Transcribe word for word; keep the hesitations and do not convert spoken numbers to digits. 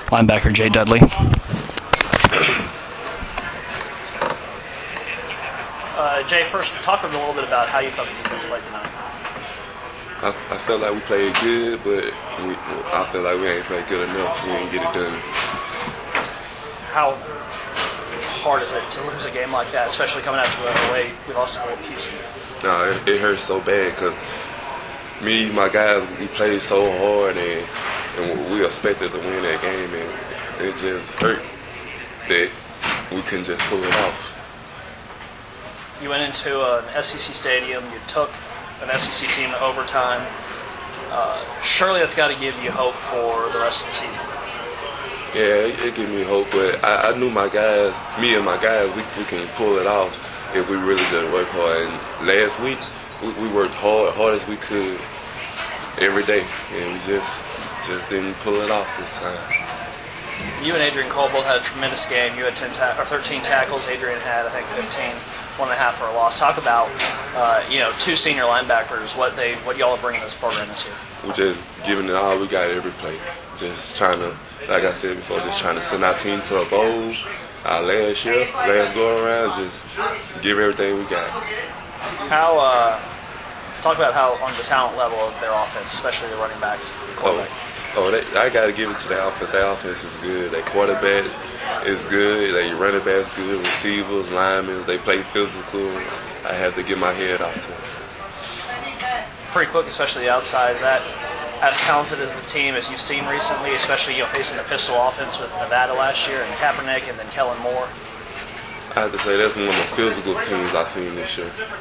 linebacker Jay Dudley. Uh, Jay, first, talk a little bit about how you felt the defense played tonight. I, I felt like we played good, but we, I feel like we ain't played good enough. We ain't get it done. How hard is it to lose a game like that, especially coming out to the way we lost to Houston? No, it, it hurts so bad because me, my guys, we played so hard and, and we expected to win that game, and it just hurt that we couldn't just pull it off. You went into an S E C stadium, you took an S E C team to overtime. Uh, surely that's got to give you hope for the rest of the season. Yeah, it, it gave me hope, but I, I knew my guys, me and my guys, we, we can pull it off if we really just work hard. And last week, we, we worked hard, hard as we could every day, and we just just didn't pull it off this time. You and Adrian Cole both had a tremendous game. You had ten ta- or thirteen tackles. Adrian had, I think, fifteen, one and a half for a loss. Talk about, uh, you know, two senior linebackers. What they, what y'all are bringing to this program this year. We're just giving it all we got every play. Just trying to, like I said before, just trying to send our team to a bowl. Our last year, last go around, just give everything we got. How? Uh, talk about how on the talent level of their offense, especially the running backs. Oh. Oh, they, I got to give it to their offense. Their offense is good. Their quarterback is good. Their running back's good. Receivers, linemen, they play physical. I have to get my head off to them. Pretty quick, especially the outside. Is that as talented as the team as you've seen recently, especially you know facing the pistol offense with Nevada last year and Kaepernick and then Kellen Moore? I have to say that's one of the physical teams I've seen this year.